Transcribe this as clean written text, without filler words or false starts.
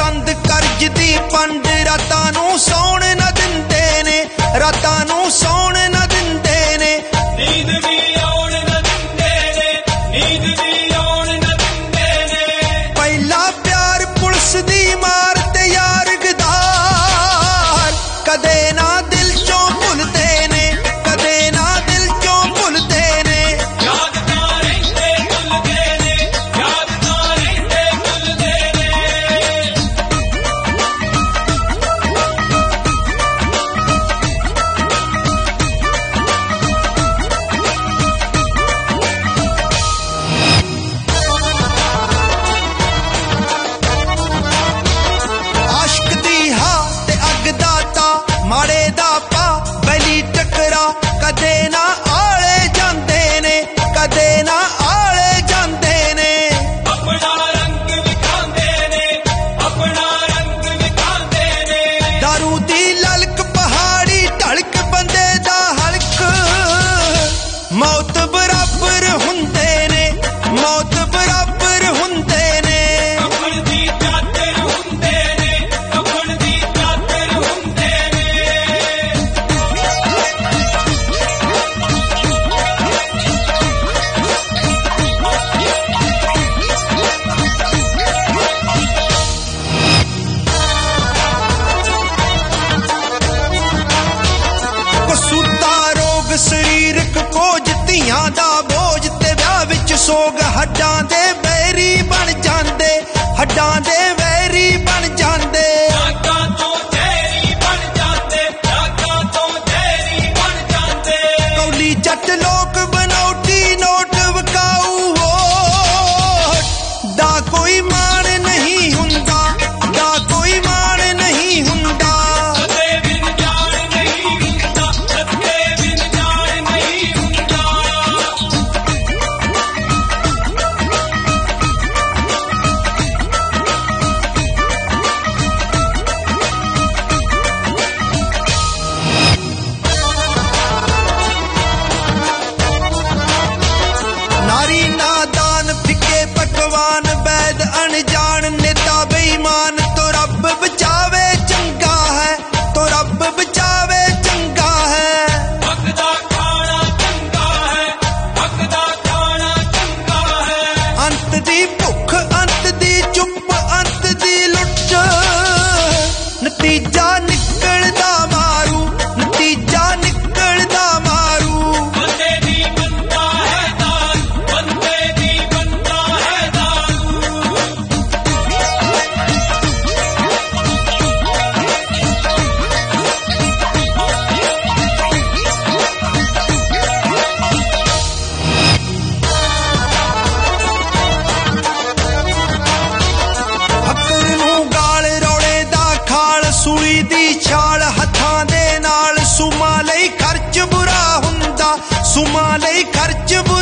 संद कर्ज दी पंड रातां नूं सौण न दिंदे ने, रातां नूं सौण न दिंदे ने। नींद भी आउण न दिंदे ने, नींद भी आउण न दिंदे ने। पहला प्यार पुलिस दी मार ते यार गदार, कदे ना दिल चों भुलदे ने, कदे ना दिल चों भुलदे ने। याद तां रहिंदे भुलदे ने, याद तां रहिंदे भुलदे ने। आशिक दी हा ते अग दा ता, माड़े दा पा बैली टकरा, कदे ना आले जांदे ने, कदे ना आले जांदे ने। अपना रंग विखांदे ने, अपना रंग विखांदे ने। दारू दी ललक पहाड़ी ढलक बंदे दा हलक, मौत बराबर हुंदे ने, मौत बराबर हुंदे ने। कफन दी चादर हुंदे ने, कफन दी चादर हुंदे ने। कसूता रोग शरीरक कोज, धियां दा बोझ ते विआह विच सोग। हड्डां दे बैरी बन जांदे, हड्डां दे बैरी बन जांदे। रागां तो जहरी बन जांदे, रागां तो जहरी बन जांदे। कौली जट लोक बनौटी नोट विकाऊ वोट, दा कोई मान नहीं हुंदा, दा कोई मान नहीं हुंदा। कदे बिन जान नहीं हुंदा, कदे बिन जान नहीं हुंदा। नारी नादान फिके पकवान, वैद अनजान नेता बेईमान। तो रब बचावे चंगा है, तो रब बचावे चंगा है। हक दा खाना चंगा है, हक दा खाना चंगा है। अंत दी भुख, अंत दी चुप, अंत दी लुट, नतीजा निकलदा मारू, नतीजा निकलदा मारू। बंदे दी बनदा है दारू, बंदे दी बनदा है दारू। ਫਕਰ ਨੂੰ ਗਾਲ ਰੌਲੇ ਦਾ ਖਾਲ, ਸੂਲੀ ਦੀ ਛਾਲ ਹੱਥਾਂ ਦੇ ਨਾਲ। ਸੁਮਾ ਲਈ ਖਰਚ ਬੁਰਾ ਹੁੰਦਾ, ਸੁਮਾ ਲਈ ਖਰਚ